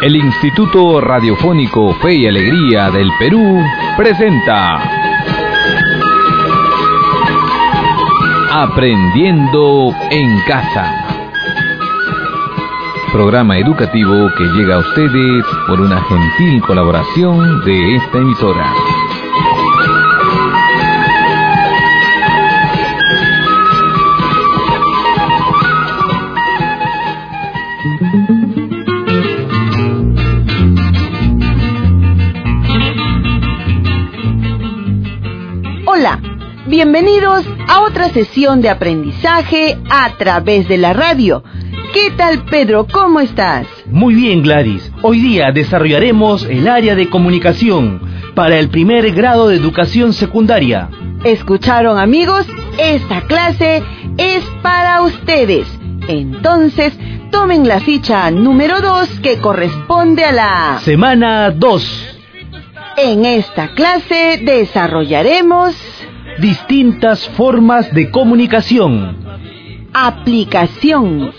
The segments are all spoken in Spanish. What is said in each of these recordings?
El Instituto Radiofónico Fe y Alegría del Perú presenta Aprendiendo en Casa. Programa educativo que llega a ustedes por una gentil colaboración de esta emisora. Hola, bienvenidos a otra sesión de aprendizaje a través de la radio. ¿Qué tal, Pedro? ¿Cómo estás? Muy bien, Gladys. Hoy día desarrollaremos el área de comunicación para el primer grado de educación secundaria. ¿Escucharon, amigos? Esta clase es para ustedes. Entonces, tomen la ficha número 2 que corresponde a la Semana 2. En esta clase desarrollaremos distintas formas de comunicación. Aplicación.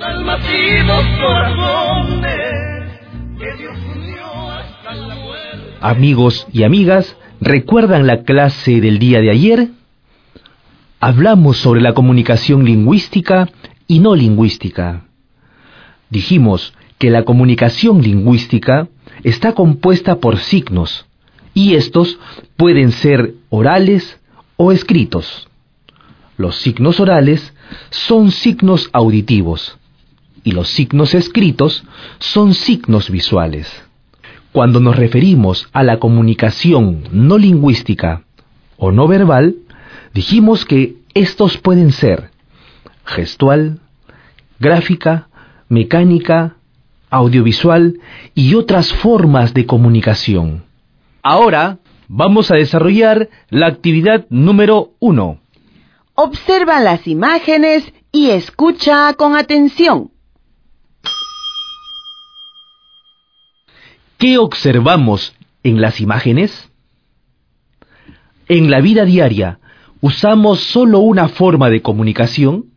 Amigos y amigas, ¿recuerdan la clase del día de ayer? Hablamos sobre la comunicación lingüística y no lingüística. Dijimos que la comunicación lingüística está compuesta por signos, y estos pueden ser orales o escritos. Los signos orales son signos auditivos y los signos escritos son signos visuales. Cuando nos referimos a la comunicación no lingüística o no verbal, dijimos que estos pueden ser gestual, gráfica, mecánica, audiovisual y otras formas de comunicación. Ahora vamos a desarrollar la actividad número 1. Observa las imágenes y escucha con atención. ¿Qué observamos en las imágenes? En la vida diaria, ¿usamos solo una forma de comunicación?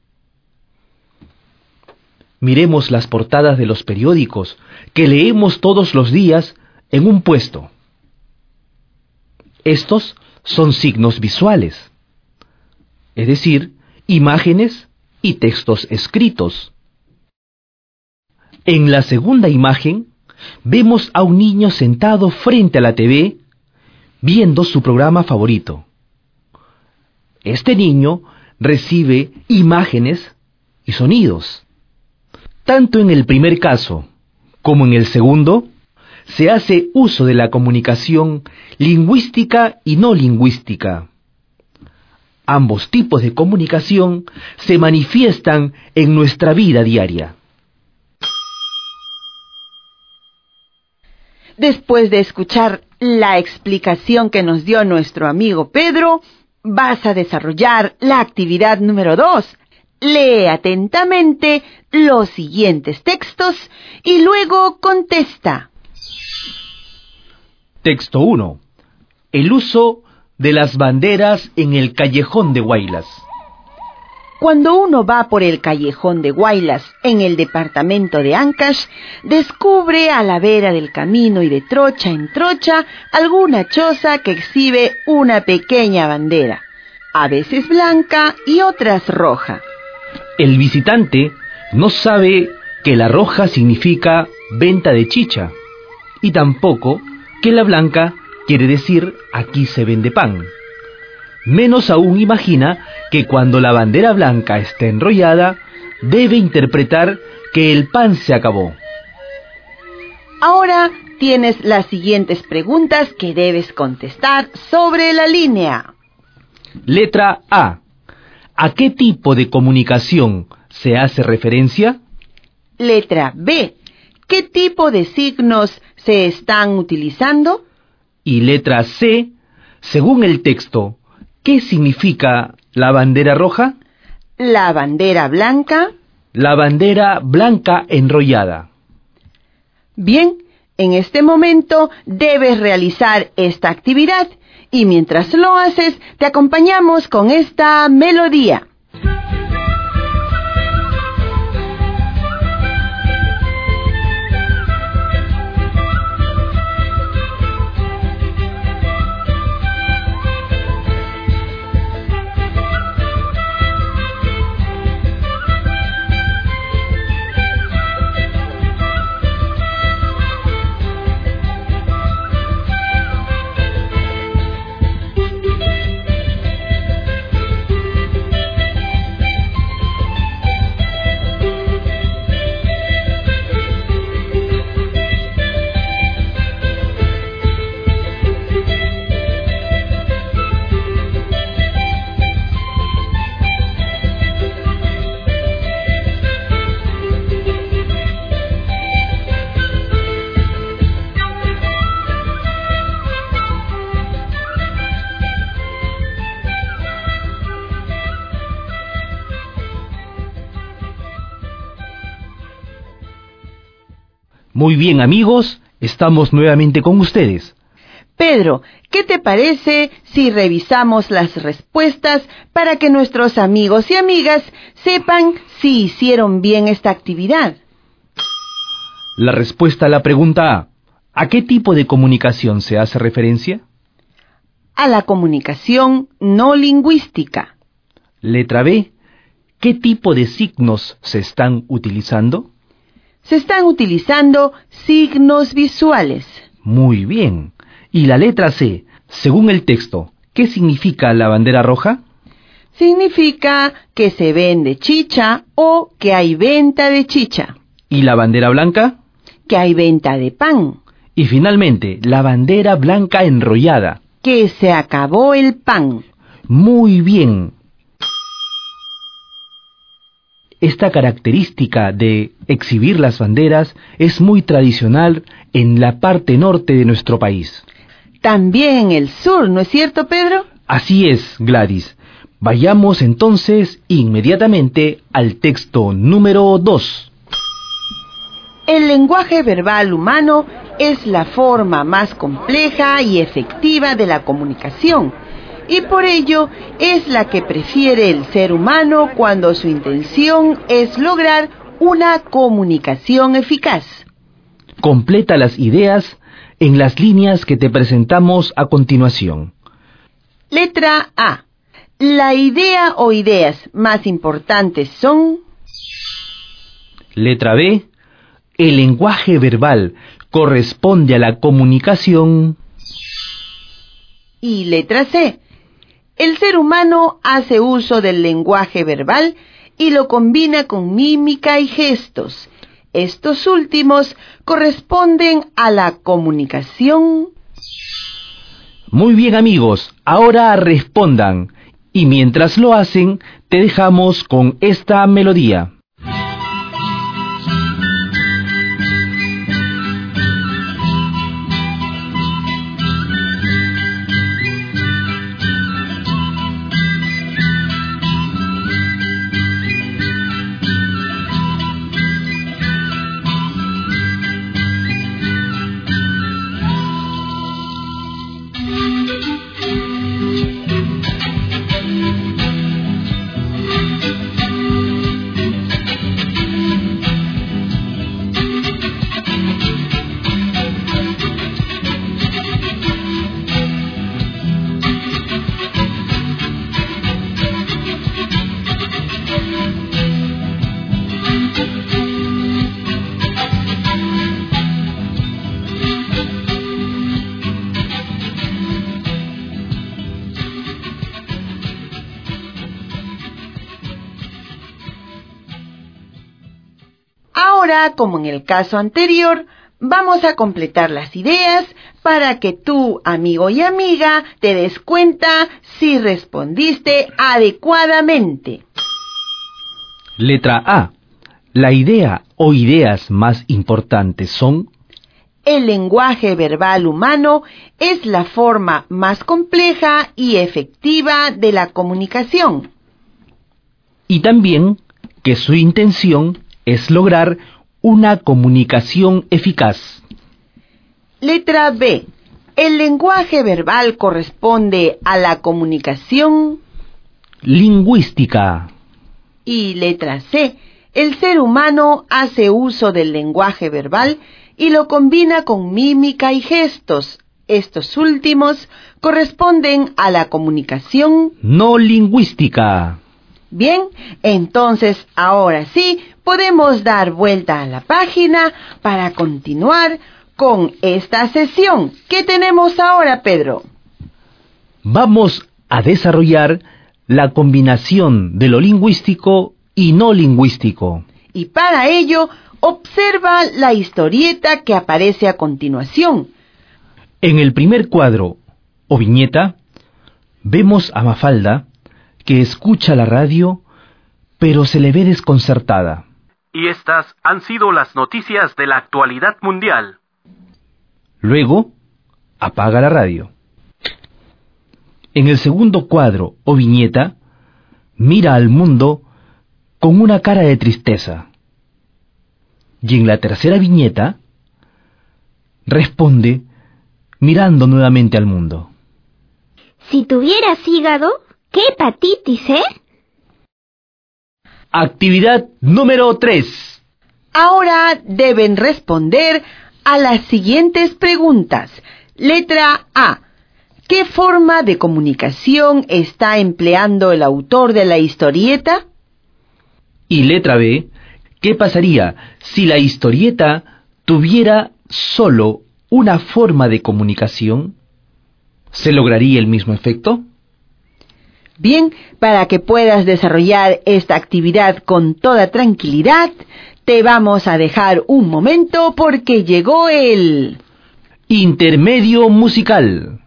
Miremos las portadas de los periódicos que leemos todos los días en un puesto. Estos son signos visuales, es decir, imágenes y textos escritos. En la segunda imagen, vemos a un niño sentado frente a la TV, viendo su programa favorito. Este niño recibe imágenes y sonidos. Tanto en el primer caso como en el segundo, se hace uso de la comunicación lingüística y no lingüística. Ambos tipos de comunicación se manifiestan en nuestra vida diaria. Después de escuchar la explicación que nos dio nuestro amigo Pedro, vas a desarrollar la actividad número 2. Lee atentamente los siguientes textos y luego contesta. Texto 1. El uso de las banderas en el callejón de Huaylas. Cuando uno va por el callejón de Huaylas, en el departamento de Ancash, descubre a la vera del camino y de trocha en trocha alguna choza que exhibe una pequeña bandera, a veces blanca y otras roja. El visitante no sabe que la roja significa venta de chicha y tampoco que la blanca quiere decir aquí se vende pan. Menos aún imagina que cuando la bandera blanca está enrollada, debe interpretar que el pan se acabó. Ahora tienes las siguientes preguntas que debes contestar sobre la línea. Letra A. ¿A qué tipo de comunicación se hace referencia? Letra B. ¿Qué tipo de signos se están utilizando? Y letra C. Según el texto, ¿qué significa la bandera roja? La bandera blanca. La bandera blanca enrollada. Bien, en este momento debes realizar esta actividad y mientras lo haces te acompañamos con esta melodía. Muy bien, amigos, estamos nuevamente con ustedes. Pedro, ¿qué te parece si revisamos las respuestas para que nuestros amigos y amigas sepan si hicieron bien esta actividad? La respuesta a la pregunta A. ¿A qué tipo de comunicación se hace referencia? A la comunicación no lingüística. Letra B. ¿Qué tipo de signos se están utilizando? Se están utilizando signos visuales. Muy bien. Y la letra C. Según el texto, ¿qué significa la bandera roja? Significa que se vende chicha o que hay venta de chicha. ¿Y la bandera blanca? Que hay venta de pan. Y finalmente, la bandera blanca enrollada. Que se acabó el pan. Muy bien. Esta característica de exhibir las banderas es muy tradicional en la parte norte de nuestro país. También en el sur, ¿no es cierto, Pedro? Así es, Gladys. Vayamos entonces inmediatamente al texto número 2. El lenguaje verbal humano es la forma más compleja y efectiva de la comunicación, y por ello es la que prefiere el ser humano cuando su intención es lograr una comunicación eficaz. Completa las ideas en las líneas que te presentamos a continuación. Letra A. La idea o ideas más importantes son... Letra B. El lenguaje verbal corresponde a la comunicación. Y letra C. El ser humano hace uso del lenguaje verbal y lo combina con mímica y gestos. Estos últimos corresponden a la comunicación. Muy bien, amigos, ahora respondan. Y mientras lo hacen, te dejamos con esta melodía. Ahora, como en el caso anterior, vamos a completar las ideas para que tú, amigo y amiga, te des cuenta si respondiste adecuadamente. Letra A. La idea o ideas más importantes son... El lenguaje verbal humano es la forma más compleja y efectiva de la comunicación. Y también que su intención es lograr una comunicación eficaz. Letra B. El lenguaje verbal corresponde a la comunicación lingüística. Y letra C. El ser humano hace uso del lenguaje verbal y lo combina con mímica y gestos. Estos últimos corresponden a la comunicación no lingüística. Bien, entonces ahora sí podemos dar vuelta a la página para continuar con esta sesión. ¿Qué tenemos ahora, Pedro? Vamos a desarrollar la combinación de lo lingüístico y no lingüístico. Y para ello, observa la historieta que aparece a continuación. En el primer cuadro o viñeta, vemos a Mafalda que escucha la radio, pero se le ve desconcertada. Y estas han sido las noticias de la actualidad mundial. Luego, apaga la radio. En el segundo cuadro o viñeta, mira al mundo con una cara de tristeza. Y en la tercera viñeta, Responde mirando nuevamente al mundo. Si tuvieras hígado, ¿qué hepatitis, Actividad número 3. Ahora deben responder a las siguientes preguntas. Letra A. ¿Qué forma de comunicación está empleando el autor de la historieta? Y letra B. ¿Qué pasaría si la historieta tuviera solo una forma de comunicación? ¿Se lograría el mismo efecto? Bien, para que puedas desarrollar esta actividad con toda tranquilidad, te vamos a dejar un momento porque llegó el Intermedio musical.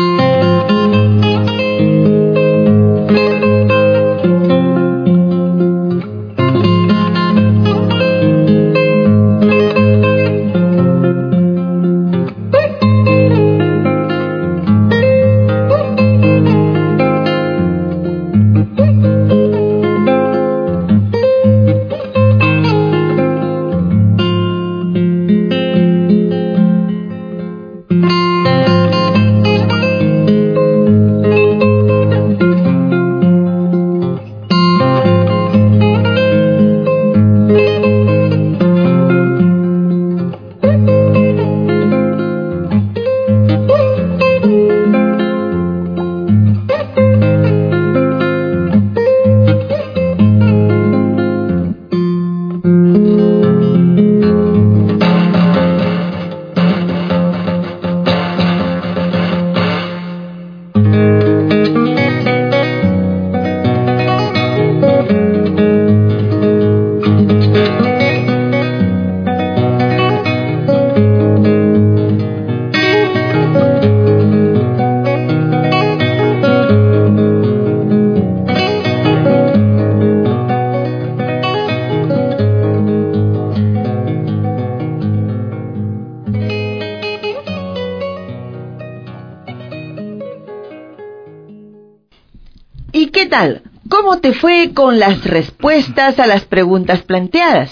¿Y qué tal? ¿Cómo te fue con las respuestas a las preguntas planteadas?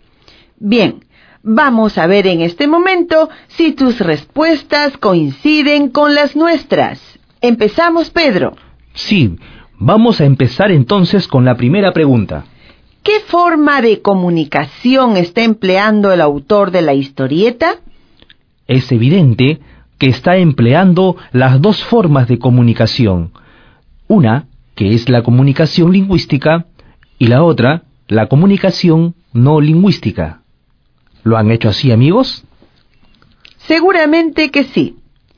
Bien, vamos a ver en este momento si tus respuestas coinciden con las nuestras. Empezamos, Pedro. Sí, vamos a empezar entonces con la primera pregunta. ¿Qué forma de comunicación está empleando el autor de la historieta? Es evidente que está empleando las dos formas de comunicación. Una, que es la comunicación lingüística, y la otra, la comunicación no lingüística. ¿Lo han hecho así, amigos? Seguramente que sí.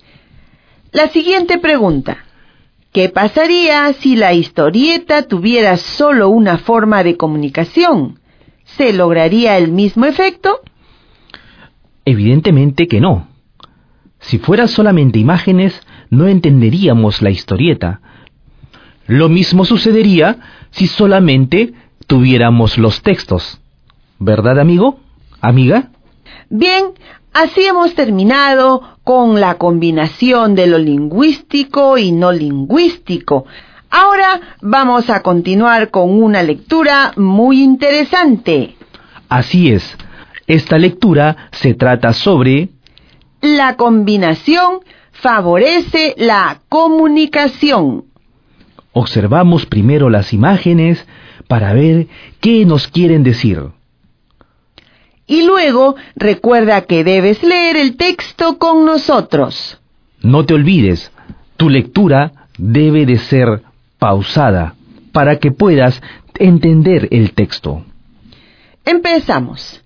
La siguiente pregunta. ¿Qué pasaría si la historieta tuviera solo una forma de comunicación? ¿Se lograría el mismo efecto? Evidentemente que no. Si fuera solamente imágenes, no entenderíamos la historieta. Lo mismo sucedería si solamente tuviéramos los textos. ¿Verdad, amigo? ¿Amiga? Bien, así hemos terminado con la combinación de lo lingüístico y no lingüístico. Ahora vamos a continuar con una lectura muy interesante. Así es. Esta lectura se trata sobre La combinación favorece la comunicación. Observamos primero las imágenes para ver qué nos quieren decir. Y luego recuerda que debes leer el texto con nosotros. No te olvides, tu lectura debe de ser pausada para que puedas entender el texto. Empezamos.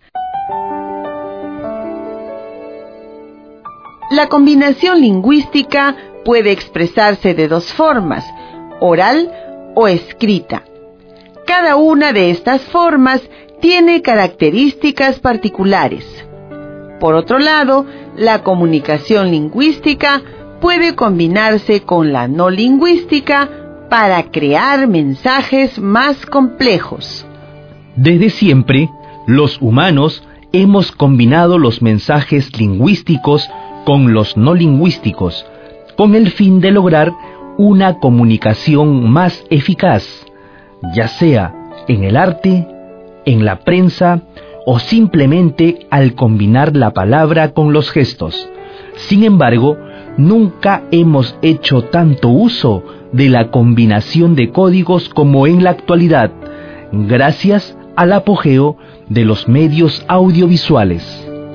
La combinación lingüística puede expresarse de dos formas, oral o escrita. Cada una de estas formas tiene características particulares. Por otro lado, la comunicación lingüística puede combinarse con la no lingüística para crear mensajes más complejos. Desde siempre, los humanos hemos combinado los mensajes lingüísticos con los no lingüísticos, con el fin de lograr una comunicación más eficaz, ya sea en el arte, en la prensa o simplemente al combinar la palabra con los gestos. Sin embargo, nunca hemos hecho tanto uso de la combinación de códigos como en la actualidad, gracias al apogeo de los medios audiovisuales.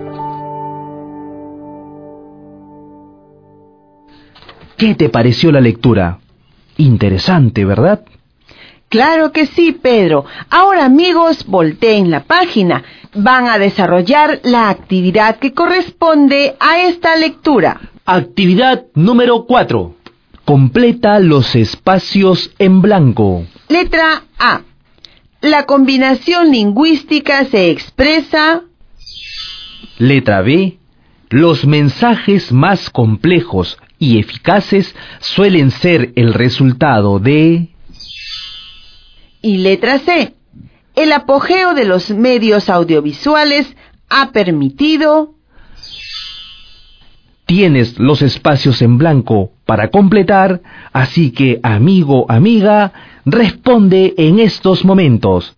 ¿Qué te pareció la lectura? Interesante, ¿verdad? Claro que sí, Pedro. Ahora, amigos, volteen la página. Van a desarrollar la actividad que corresponde a esta lectura. Actividad número 4. Completa los espacios en blanco. Letra A. La combinación lingüística se expresa... Letra B. Los mensajes más complejos y eficaces suelen ser el resultado de... Y letra C. El apogeo de los medios audiovisuales ha permitido... Tienes los espacios en blanco para completar, así que, amigo, amiga, responde en estos momentos.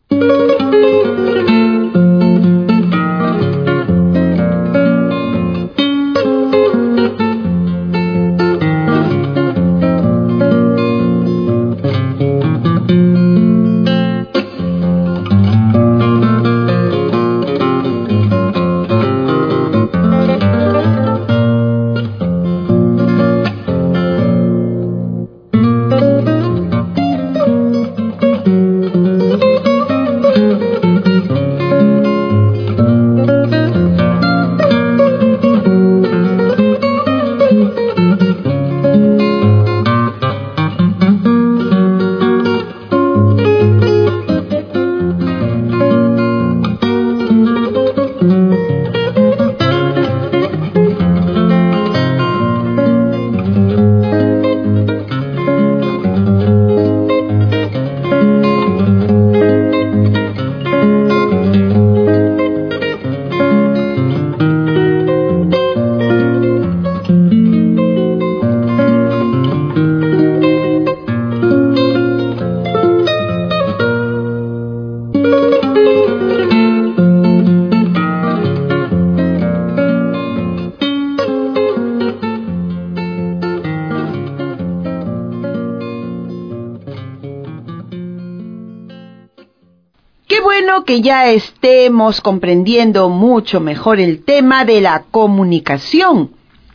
Bueno, que ya estemos comprendiendo mucho mejor el tema de la comunicación.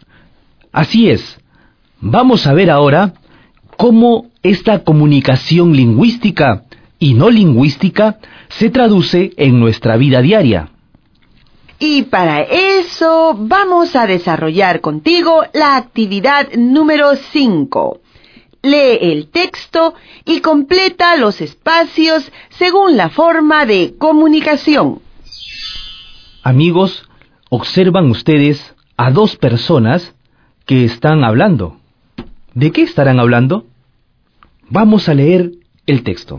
Así es. Vamos a ver ahora cómo esta comunicación lingüística y no lingüística se traduce en nuestra vida diaria. Y para eso vamos a desarrollar contigo la actividad número 5. Lee el texto y completa los espacios según la forma de comunicación. Amigos, observan ustedes a dos personas que están hablando. ¿De qué estarán hablando? Vamos a leer el texto.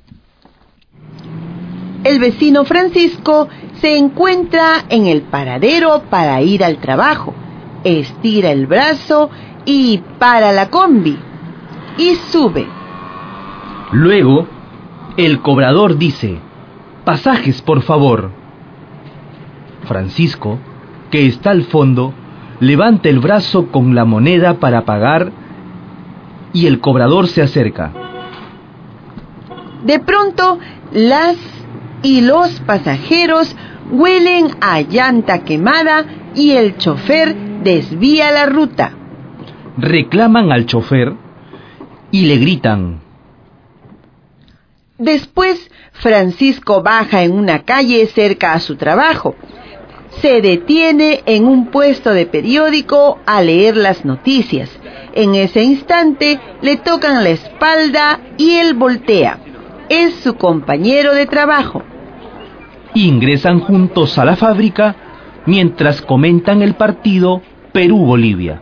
El vecino Francisco se encuentra en el paradero para ir al trabajo. Estira el brazo y para la combi. Y sube. Luego, el cobrador dice: pasajes, por favor. Francisco, que está al fondo, levanta el brazo con la moneda para pagar y el cobrador se acerca. De pronto, las y los pasajeros huelen a llanta quemada y el chofer desvía la ruta. Reclaman al chofer y le gritan. Después, Francisco baja en una calle cerca a su trabajo. Se detiene en un puesto de periódico a leer las noticias. En ese instante le tocan la espalda y él voltea. Es su compañero de trabajo. Ingresan juntos a la fábrica mientras comentan el partido Perú-Bolivia.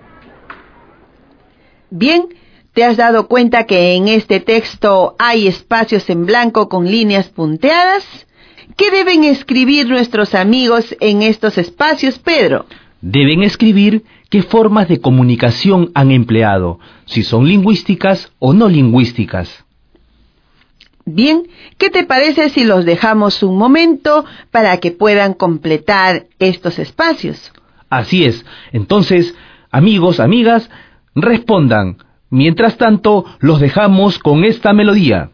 Bien, ¿te has dado cuenta que en este texto hay espacios en blanco con líneas punteadas? ¿Qué deben escribir nuestros amigos en estos espacios, Pedro? Deben escribir qué formas de comunicación han empleado, si son lingüísticas o no lingüísticas. Bien, ¿qué te parece si los dejamos un momento para que puedan completar estos espacios? Así es. Entonces, amigos, amigas, respondan. Mientras tanto, los dejamos con esta melodía.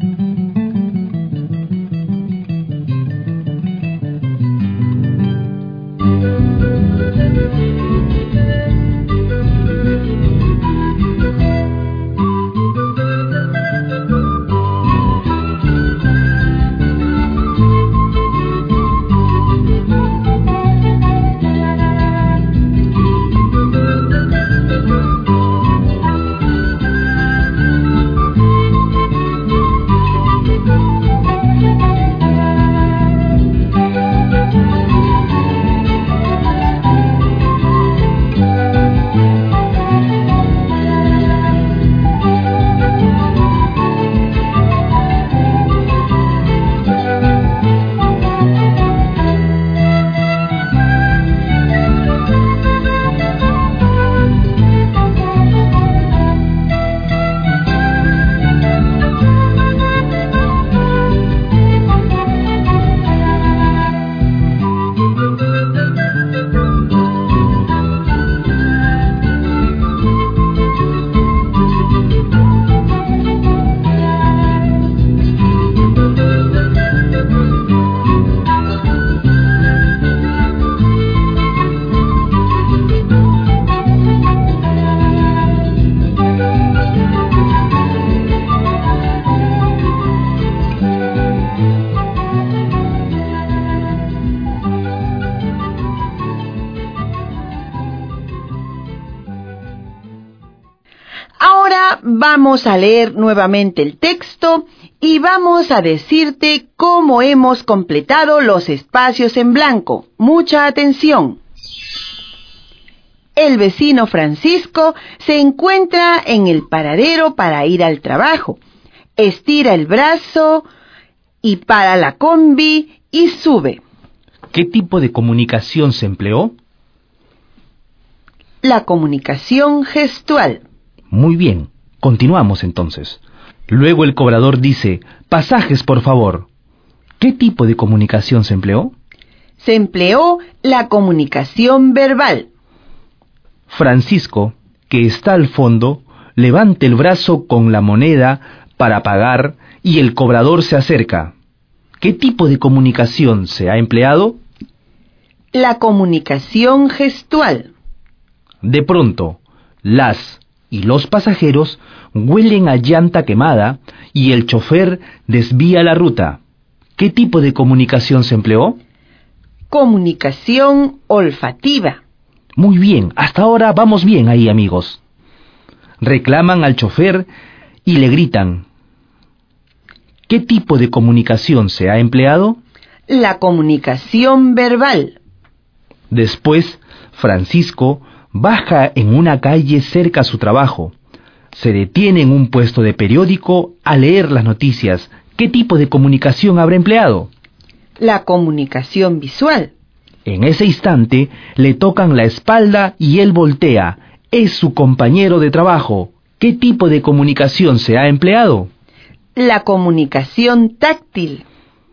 Ahora vamos a leer nuevamente el texto y vamos a decirte cómo hemos completado los espacios en blanco. Mucha atención. El vecino Francisco se encuentra en el paradero para ir al trabajo. Estira el brazo y para la combi y sube. ¿Qué tipo de comunicación se empleó? La comunicación gestual. Muy bien, continuamos entonces. Luego el cobrador dice, pasajes por favor. ¿Qué tipo de comunicación se empleó? Se empleó la comunicación verbal. Francisco, que está al fondo, levanta el brazo con la moneda para pagar y el cobrador se acerca. ¿Qué tipo de comunicación se ha empleado? La comunicación gestual. De pronto, las y los pasajeros huelen a llanta quemada y el chofer desvía la ruta. ¿Qué tipo de comunicación se empleó? Comunicación olfativa. Muy bien, hasta ahora vamos bien ahí, amigos. Reclaman al chofer y le gritan. ¿Qué tipo de comunicación se ha empleado? La comunicación verbal. Después, Francisco baja en una calle cerca a su trabajo. Se detiene en un puesto de periódico a leer las noticias. ¿Qué tipo de comunicación habrá empleado? La comunicación visual. En ese instante le tocan la espalda y él voltea. Es su compañero de trabajo. ¿Qué tipo de comunicación se ha empleado? La comunicación táctil.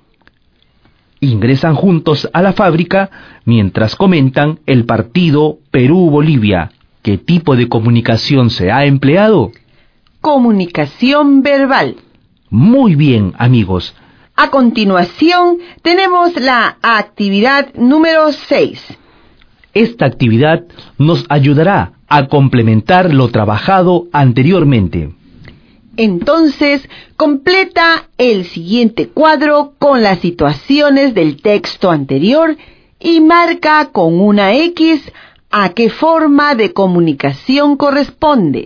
Ingresan juntos a la fábrica mientras comentan el partido Perú-Bolivia. ¿Qué tipo de comunicación se ha empleado? Comunicación verbal. Muy bien, amigos. A continuación, tenemos la actividad número 6. Esta actividad nos ayudará a complementar lo trabajado anteriormente. Entonces, completa el siguiente cuadro con las situaciones del texto anterior y marca con una X a qué forma de comunicación corresponde.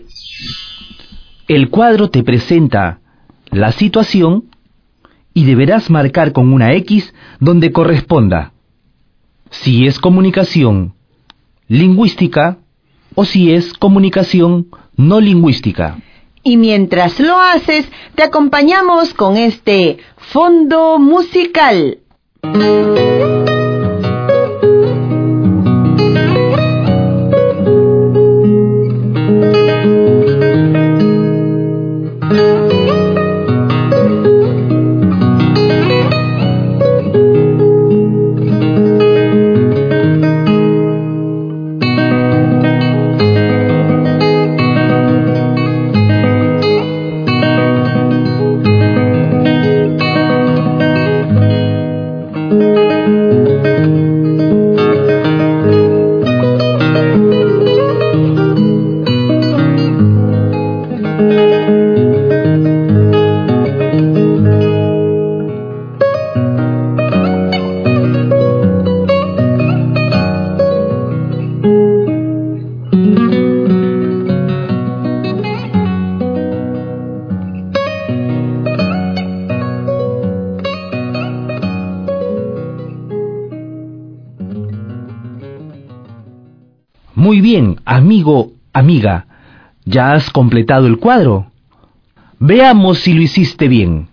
El cuadro te presenta la situación y deberás marcar con una X donde corresponda. Si es comunicación lingüística o si es comunicación no lingüística. Y mientras lo haces, te acompañamos con este fondo musical. Muy bien, amigo, amiga, ¿ya has completado el cuadro? Veamos si lo hiciste bien.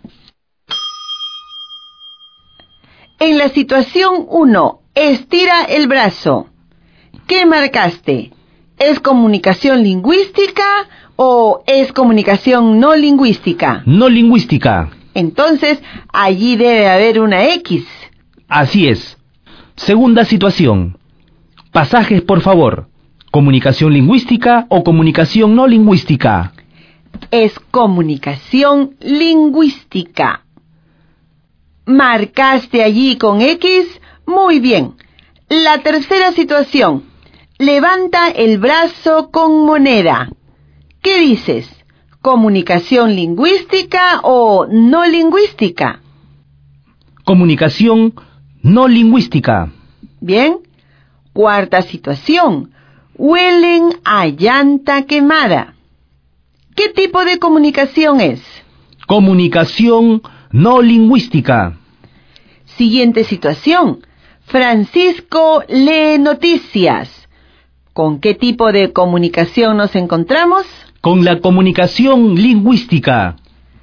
En la situación 1, estira el brazo. ¿Qué marcaste? ¿Es comunicación lingüística o es comunicación no lingüística? No lingüística. Entonces, allí debe haber una X. Así es. Segunda situación. Pasajes, por favor. ¿Comunicación lingüística o comunicación no lingüística? Es comunicación lingüística. ¿Marcaste allí con X? Muy bien. La tercera situación. Levanta el brazo con moneda. ¿Qué dices? ¿Comunicación lingüística o no lingüística? Comunicación no lingüística. Bien. Cuarta situación. Huelen a llanta quemada. ¿Qué tipo de comunicación es? Comunicación no lingüística. Siguiente situación. Francisco lee noticias. ¿Con qué tipo de comunicación nos encontramos? Con la comunicación lingüística.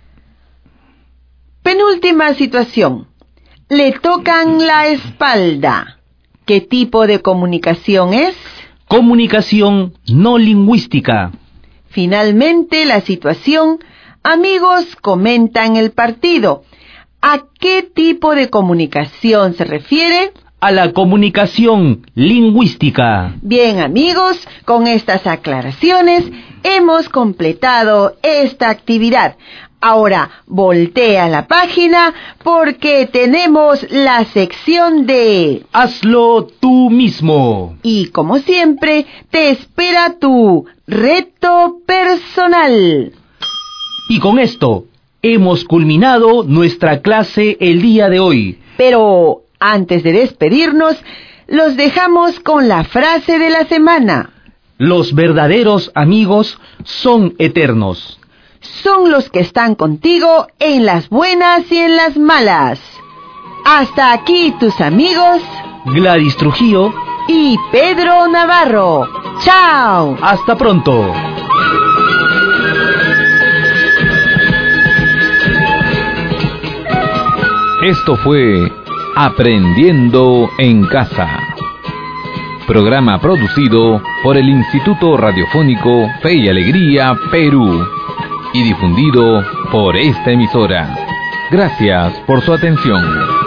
Penúltima situación. Le tocan la espalda. ¿Qué tipo de comunicación es? Comunicación no lingüística. Finalmente, la situación. Amigos comentan el partido. ¿A qué tipo de comunicación se refiere? A la comunicación lingüística. Bien, amigos, con estas aclaraciones hemos completado esta actividad. Ahora, voltea la página porque tenemos la sección de Hazlo tú mismo. Y como siempre, te espera tu reto personal. Y con esto hemos culminado nuestra clase el día de hoy. Pero antes de despedirnos, los dejamos con la frase de la semana. Los verdaderos amigos son eternos. Son los que están contigo en las buenas y en las malas. Hasta aquí tus amigos Gladys Trujillo y Pedro Navarro. ¡Chao! Hasta pronto. Esto fue Aprendiendo en Casa. Programa producido por el Instituto Radiofónico Fe y Alegría, Perú. Y difundido por esta emisora. Gracias por su atención.